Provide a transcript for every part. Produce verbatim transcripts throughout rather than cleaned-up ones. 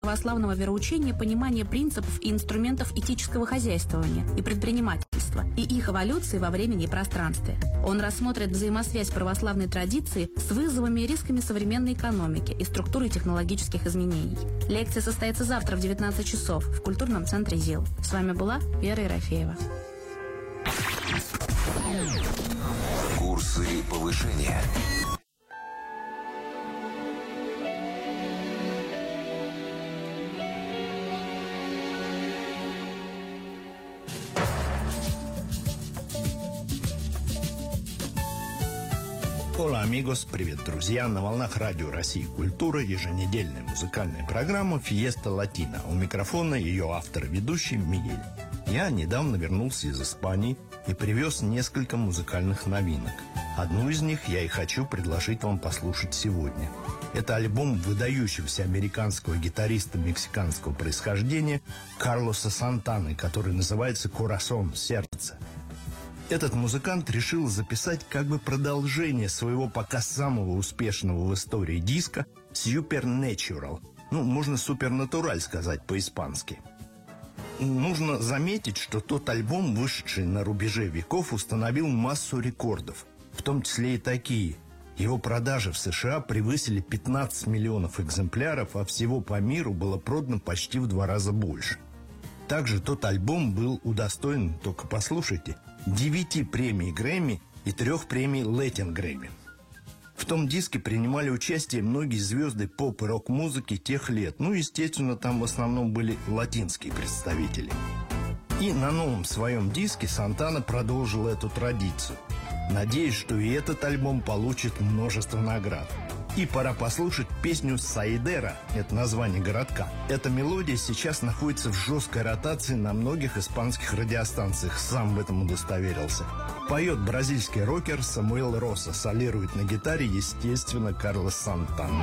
православного вероучения понимание принципов и инструментов этического хозяйствования и предпринимательства и их эволюции во времени и пространстве. Он рассмотрит взаимосвязь православной традиции с вызовами и рисками современной экономики и структурой технологических изменений. Лекция состоится завтра в девятнадцать часов в культурном центре ЗИЛ. С вами была Вера Ерофеева. Курсы повышения. Hola, amigos, привет, друзья! На волнах радио России Культура еженедельная музыкальная программа «Фиеста Латина». У микрофона ее автор и ведущий Мигель. Я недавно вернулся из Испании и привез несколько музыкальных новинок. Одну из них я и хочу предложить вам послушать сегодня. Это альбом выдающегося американского гитариста мексиканского происхождения Карлоса Сантаны, который называется «Корасон» – «Сердце». Этот музыкант решил записать как бы продолжение своего пока самого успешного в истории диска «Supernatural». Ну, можно «Супернатураль» сказать по-испански. Нужно заметить, что тот альбом, вышедший на рубеже веков, установил массу рекордов, в том числе и такие. Его продажи в США превысили пятнадцать миллионов экземпляров, а всего по миру было продано почти в два раза больше. Также тот альбом был удостоен, только послушайте, девяти премий Грэмми и трех премий Латин Грэмми. В том диске принимали участие многие звезды поп- и рок-музыки тех лет. Ну, естественно, там в основном были латинские представители. И на новом своем диске Сантана продолжил эту традицию. Надеюсь, что и этот альбом получит множество наград. И пора послушать песню «Сайдера», это название городка. Эта мелодия сейчас находится в жесткой ротации на многих испанских радиостанциях, сам в этом удостоверился. Поет бразильский рокер Самуэл Роса, солирует на гитаре, естественно, Карлос Сантана.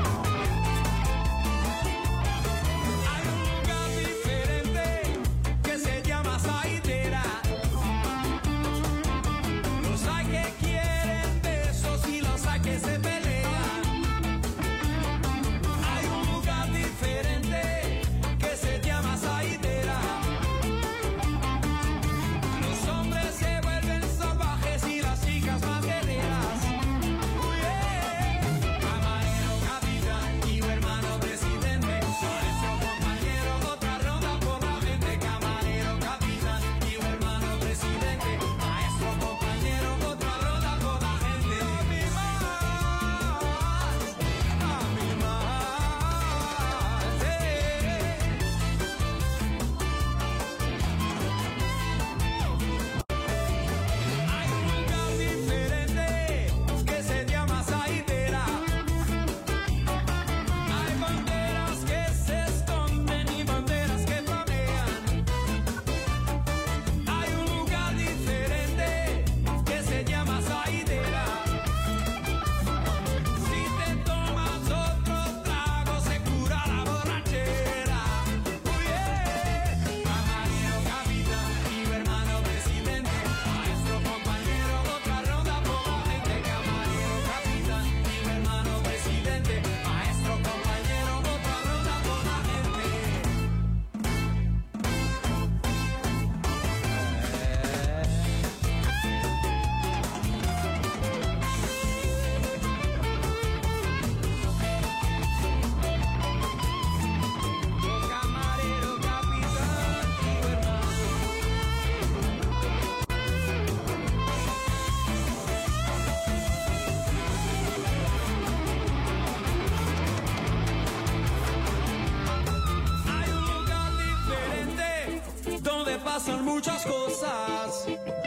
Pasan muchas cosas.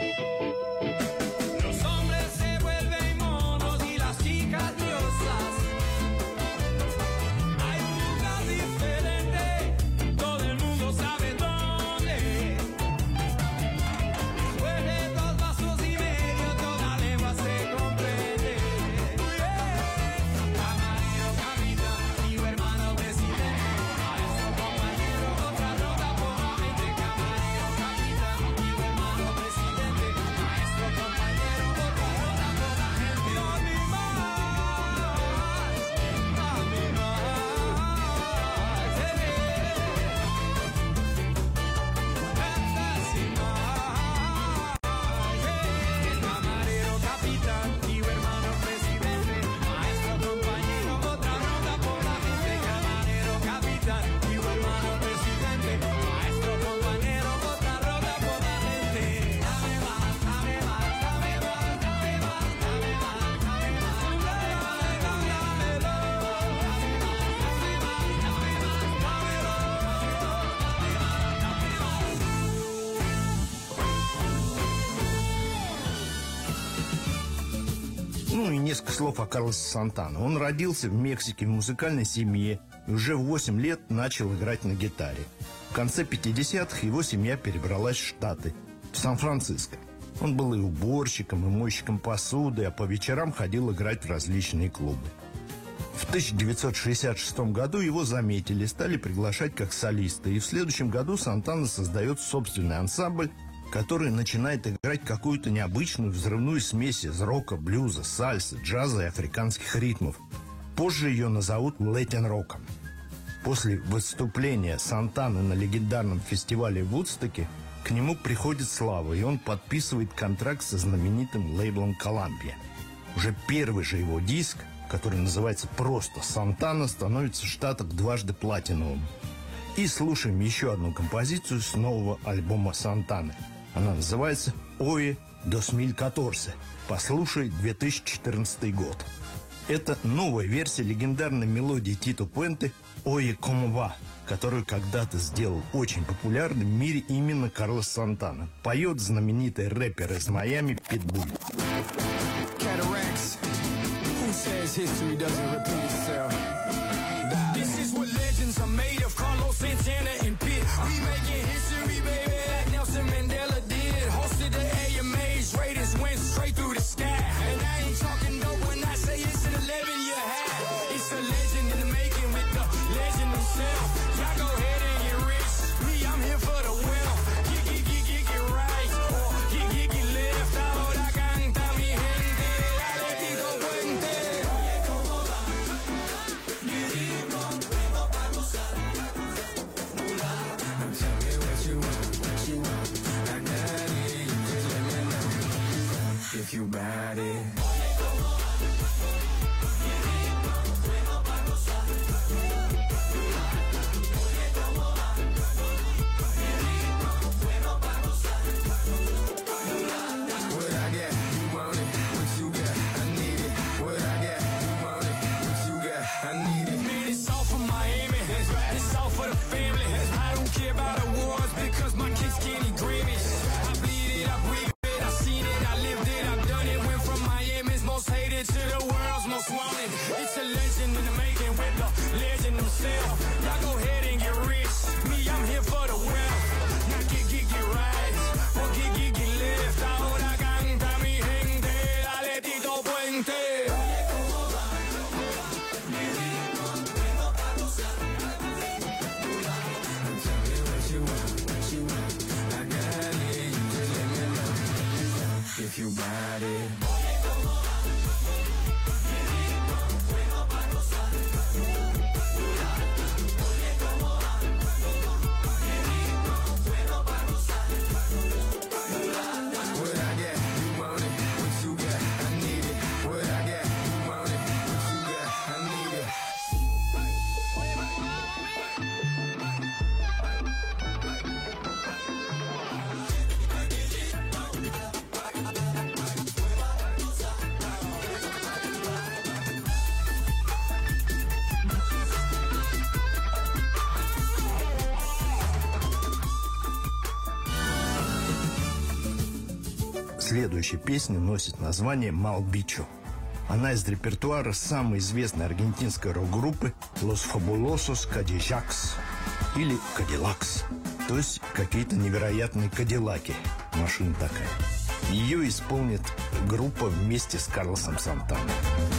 Los hombres se vuelven monos y las chicas diosas. Hay un lugar diferente, todo el mundo sabe dónde. Después de dos vasos y medio, toda lengua se comprende. Camarero, capitán, tío, hermano, presidente, maestro, compañero, otra ronda por la gente. Camarero, capitán, tío, hermano, presidente. Ну и несколько слов о Карлосе Сантана. Он родился в Мексике в музыкальной семье и уже в восемь лет начал играть на гитаре. В конце пятидесятых его семья перебралась в Штаты, в Сан-Франциско. Он был и уборщиком, и мойщиком посуды, а по вечерам ходил играть в различные клубы. В тысяча девятьсот шестьдесят шестом году его заметили, стали приглашать как солиста, и в следующем году Сантана создает собственный ансамбль, который начинает играть какую-то необычную взрывную смесь из рока, блюза, сальсы, джаза и африканских ритмов. Позже ее назовут латин-роком. После выступления Сантаны на легендарном фестивале в Вудстоке к нему приходит слава, и он подписывает контракт со знаменитым лейблом Columbia. Уже первый же его диск, который называется просто «Сантана», становится в Штатах дважды платиновым. И слушаем еще одну композицию с нового альбома Сантаны. Она называется «Ое dos mil catorce». Послушай, две тысячи четырнадцатый год. Это новая версия легендарной мелодии Тито Пуэнте «Ое como va», которую когда-то сделал очень популярным в мире именно Карлос Сантана. Поет знаменитый рэпер из Майами Питбуль. Says history doesn't repeat itself. This is what legends are made of. Carlos Santana and Pitt. We making history, baby, like Nelson Mandela did. Hosted the A M As, ratings went straight through the sky. And I ain't talking dope when I say it's an eleven-year high. It's a legend in the making with the legend himself. Y'all go ahead and get rich. Me, I'm here for the wealth. Get, get, get, get, get right. Or get, get, get left. Ahora canta mi gente. Dale, Tito Puente. If you bad it. It's a legend in the making with the legend himself. Y'all go ahead and get rich. Me, I'm here for the wealth. Now get, get, get right. Or get, get, get left. Ahora canta mi gente. Dale, Tito Puente. Tell me what you want, what you want. I got it. You just let me know if you got it. Следующая песня носит название «Малбичо». Она из репертуара самой известной аргентинской рок-группы «Los Fabulosos Cadillacs» или «Cadillacs», то есть какие-то невероятные кадиллаки. Машина такая. Ее исполнит группа вместе с Карлосом Сантаной.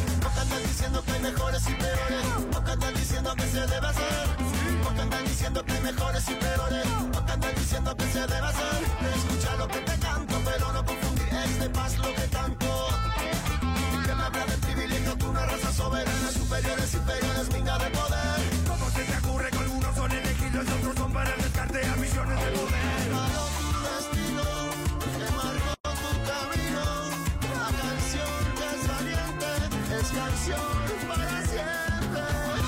De paz lo que tanto que me habla de privilegio, tú una raza soberana, superiores, inferiores, minga de poder. ¿Cómo se te ocurre que algunos son elegidos y otros son para el descarte a misiones de poder? Marcó tu destino, que marcó tu camino. La canción que es valiente es canción para siempre.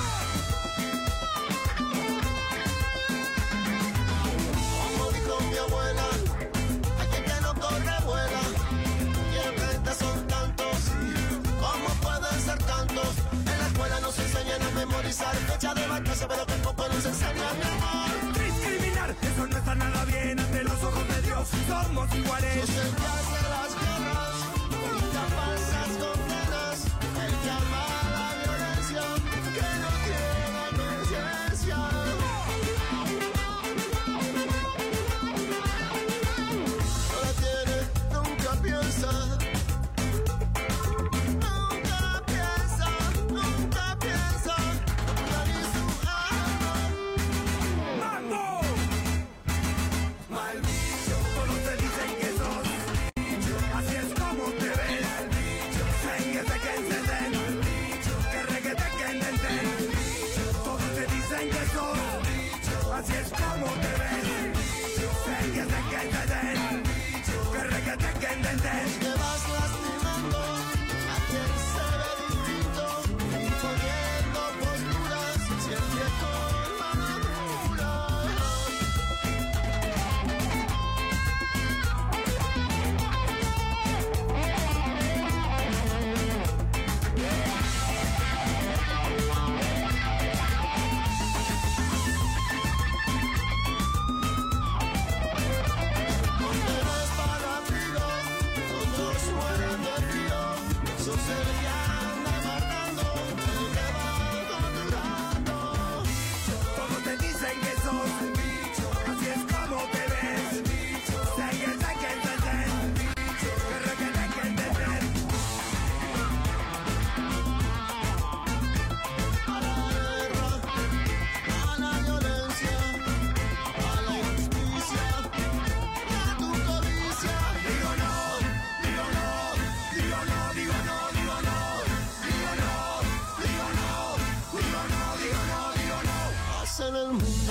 Como dijo mi abuela, aquel que no corre vuela. Son tantos, ¿cómo pueden ser tantos? En la escuela nos enseñan a memorizar fecha de batalla, pero tampoco nos enseñan mi amor. Discriminar, eso no está nada bien ante los ojos de Dios. Somos iguales. Sus días de las guerras, incapazas condenas.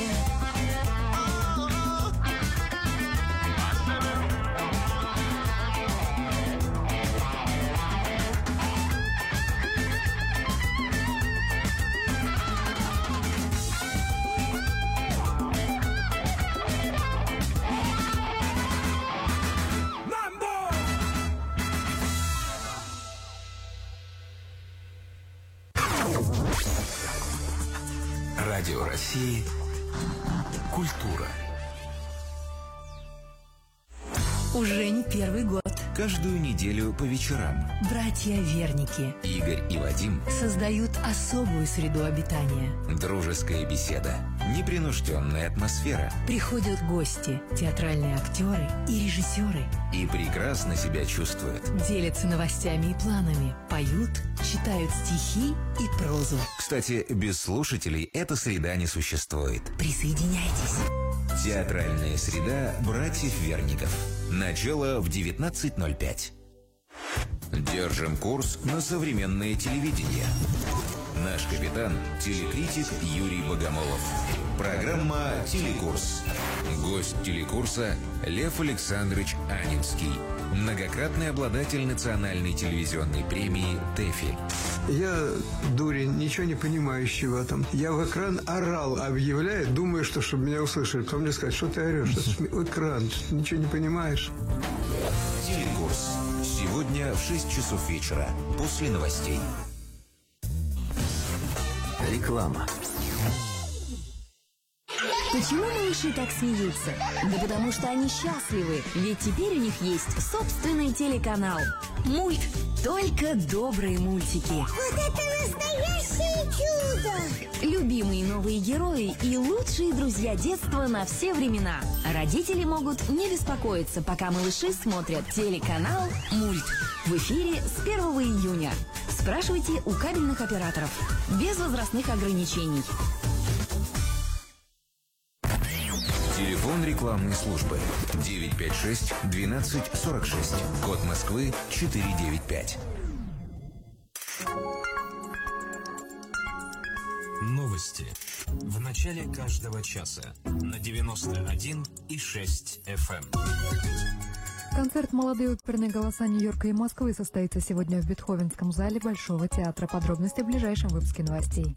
Радио России. Культура. Уже не первый год. Каждую неделю по вечерам Братья-верники Игорь и Вадим создают особую среду обитания. дружеская беседа, непринужденная атмосфера. Приходят гости, театральные актеры и режиссеры. И прекрасно себя чувствуют. Делятся новостями и планами, поют, читают стихи и прозу. Кстати, без слушателей эта среда не существует. Присоединяйтесь. Театральная среда братьев Верников. Начало в девятнадцать ноль пять. Держим курс на современное телевидение. Наш капитан – телекритик Юрий Богомолов. Программа «Телекурс». Гость телекурса – Лев Александрович Анинский. Многократный обладатель национальной телевизионной премии «ТЭФИ». Я, дурень, ничего не понимающий в этом. Я в экран орал, объявляя, думаю, что чтобы меня услышали. Потом мне сказать, что ты орешь, это ж экран, ты ничего не понимаешь. Телекурс. Сегодня в шесть часов вечера, после новостей. Реклама. Почему малыши так смеются? Да потому что они счастливы, ведь теперь у них есть собственный телеканал. Мульт. Только добрые мультики. Вот это настоящее чудо! Любимые новые герои и лучшие друзья детства на все времена. Родители могут не беспокоиться, пока малыши смотрят телеканал «Мульт». В эфире с первого июня. Спрашивайте у кабельных операторов. Без возрастных ограничений. Телефон рекламной службы девять пять шесть двенадцать сорок шесть. Код Москвы четыре девять пять. Новости в начале каждого часа на девяносто один и шесть эф эм. Концерт «Молодые оперные голоса Нью-Йорка и Москвы» состоится сегодня в Бетховенском зале Большого театра. Подробности в ближайшем выпуске новостей.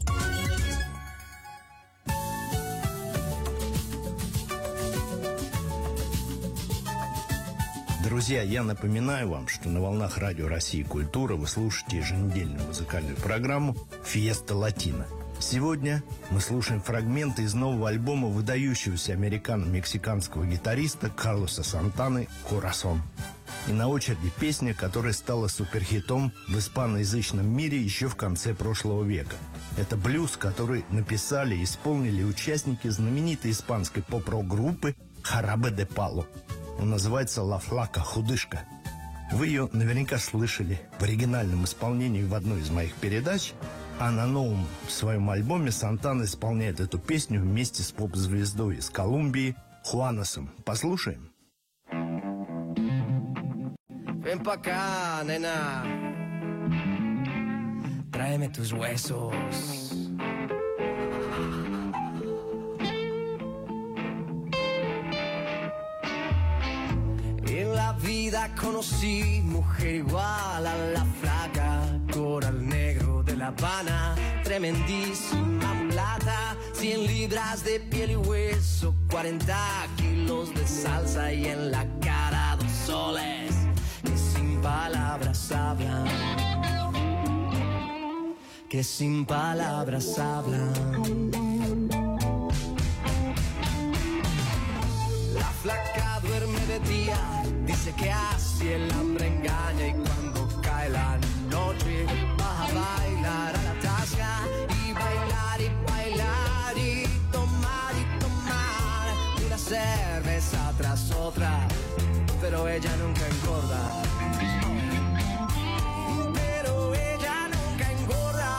Друзья, я напоминаю вам, что на волнах Радио России «Культура» вы слушаете еженедельную музыкальную программу «Фиеста Латина». Сегодня мы слушаем фрагменты из нового альбома выдающегося американо-мексиканского гитариста Карлоса Сантаны «Корасон». И на очереди песня, которая стала суперхитом в испаноязычном мире еще в конце прошлого века. Это блюз, который написали и исполнили участники знаменитой испанской поп-рок-группы «Jarabe de Palo». Он называется «Ла Флака» – «Худышка». Вы ее наверняка слышали в оригинальном исполнении в одной из моих передач, а на новом своем альбоме Сантана исполняет эту песню вместе с поп-звездой из Колумбии Хуанесом. Послушаем. Ven pa' acá, nena. Tráeme tus huesos. En la vida conocí mujer igual a la flaca, coral negro de La Habana, tremendísima mulata, cien libras de piel y hueso, cuarenta kilos de salsa y en la cara dos soles que sin palabras hablan, que sin palabras hablan. La flaca duerme de día, dice que así el hambre engaña y cuando cae la noche va a bailar a la tasca y bailar y bailar y tomar y tomar una cerveza tras otra, pero ella nunca engorda. Pero ella nunca engorda.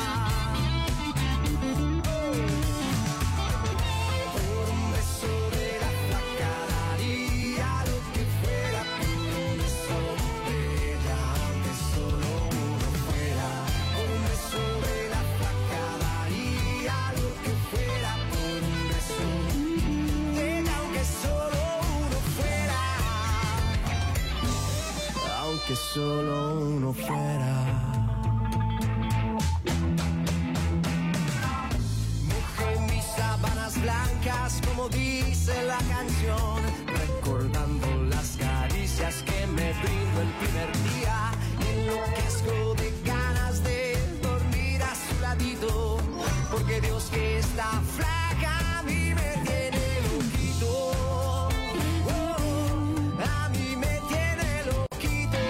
Por un beso de la flaca daría lo que fuera, por un beso de ella, aunque solo uno fuera. Por un beso de la flaca daría lo que fuera, por un beso como dice la canción, recordando las caricias que me brindó el primer día. Y enloquezco de ganas de dormir a su ladito, porque Dios que está flaca a mí me tiene loquito. Oh, a mí me tiene loquito.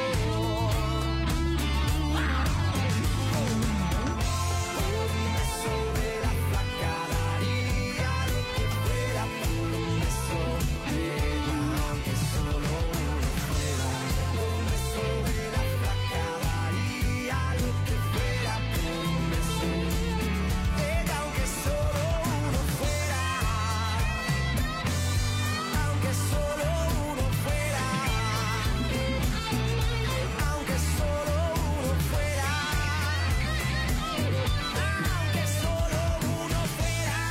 Por un beso de la flaca daría lo que fuera, por un beso de ella, aunque solo uno fuera. Por un beso de la flaca daría lo que fuera, por un beso de ella, aunque solo uno fuera. Aunque solo uno fuera. Aunque solo uno fuera. Aunque solo uno fuera.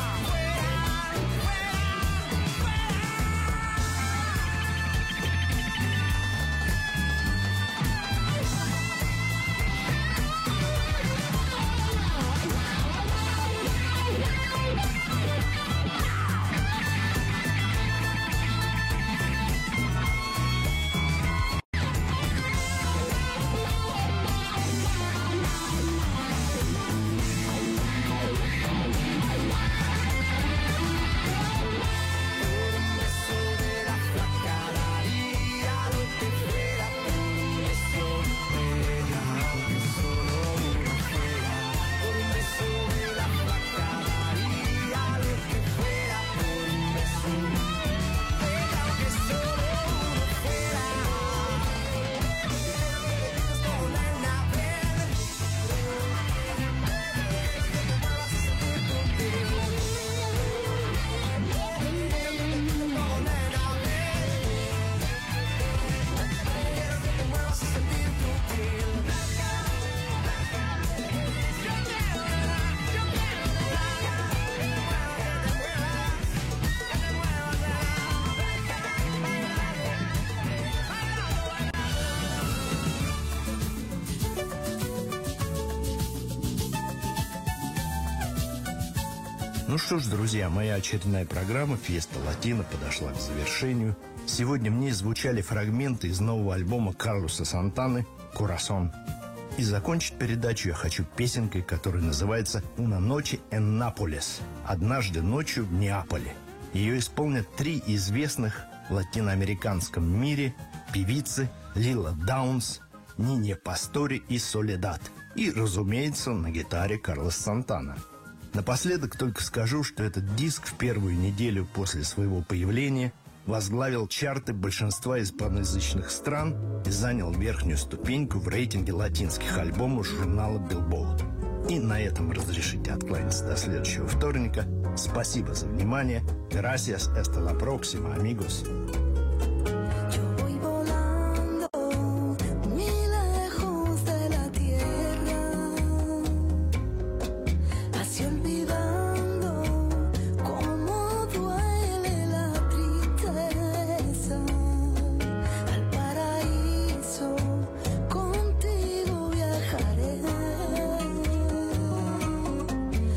Ну что ж, друзья, моя очередная программа «Фиеста Латина» подошла к завершению. Сегодня мне звучали фрагменты из нового альбома Карлоса Сантаны «Курасон». И закончить передачу я хочу песенкой, которая называется «Una noche en Nápoles» – «Однажды ночью в Неаполе». Ее исполнят три известных в латиноамериканском мире певицы Лила Даунс, Нине Пастори и Соледад. И, разумеется, на гитаре Карлос Сантана. Напоследок только скажу, что этот диск в первую неделю после своего появления возглавил чарты большинства испаноязычных стран и занял верхнюю ступеньку в рейтинге латинских альбомов журнала Billboard. И на этом разрешите откланяться до следующего вторника. Спасибо за внимание. Gracias, hasta la próxima, amigos.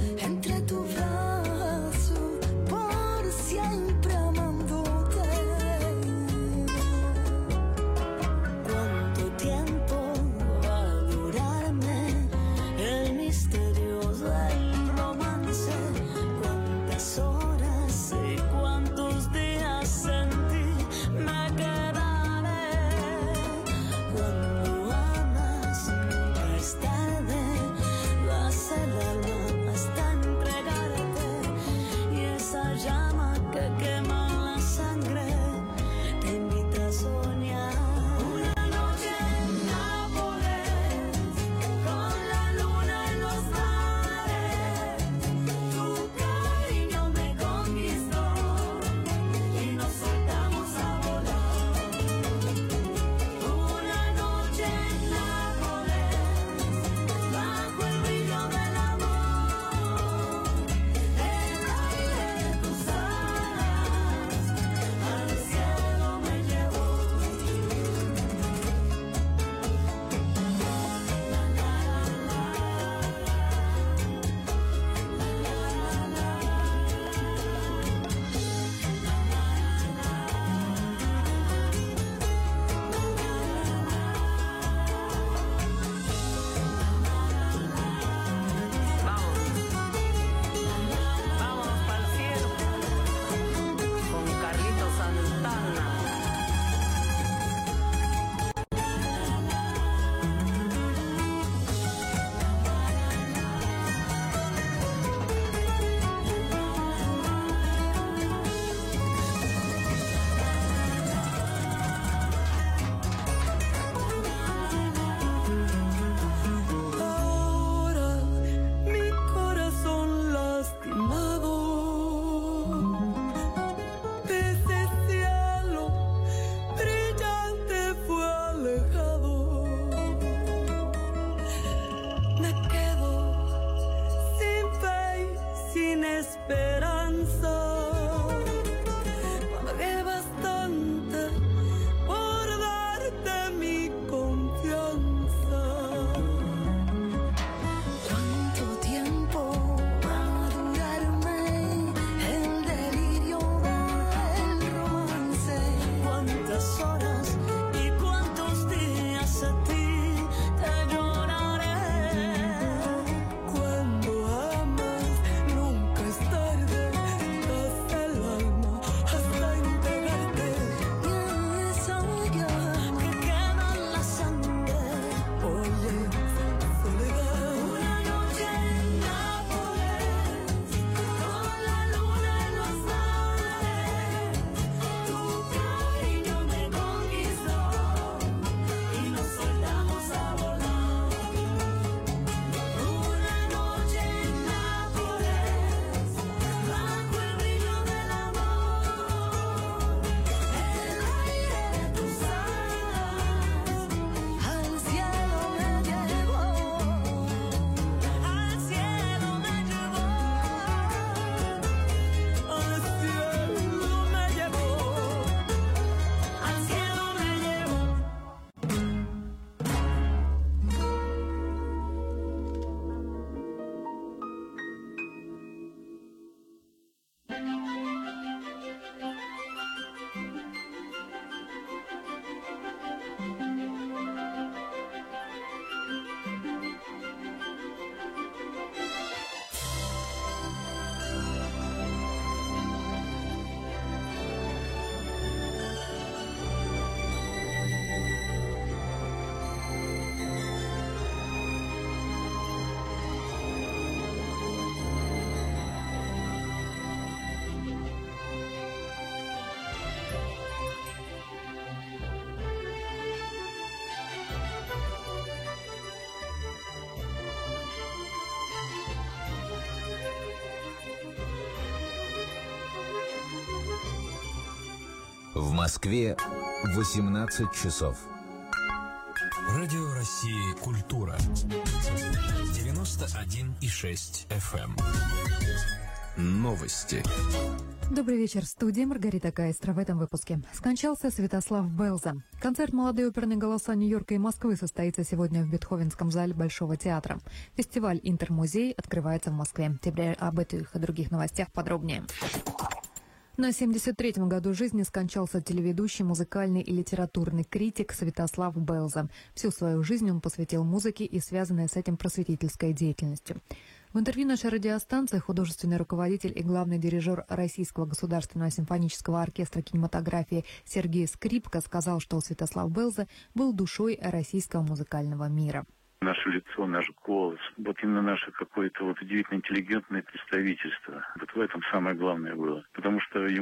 Por siempre amándote. В Москве восемнадцать часов. Радио России «Культура». девяносто один и шесть эф эм. Новости. Добрый вечер. В студии Маргарита Каистра. В этом выпуске. Скончался Святослав Белза. Концерт «Молодые оперные голоса Нью-Йорка и Москвы» состоится сегодня в Бетховенском зале Большого театра. Фестиваль «Интермузей» открывается в Москве. Теперь об этих и других новостях подробнее. На семьдесят третьем году жизни скончался телеведущий, музыкальный и литературный критик Святослав Белза. Всю свою жизнь он посвятил музыке и связанной с этим просветительской деятельностью. В интервью нашей радиостанции художественный руководитель и главный дирижер Российского государственного симфонического оркестра кинематографии Сергей Скрипка сказал, что Святослав Белза был душой российского музыкального мира. Наше лицо, наш голос, вот именно наше какое-то вот удивительно интеллигентное представительство. Вот в этом самое главное было. Потому что ему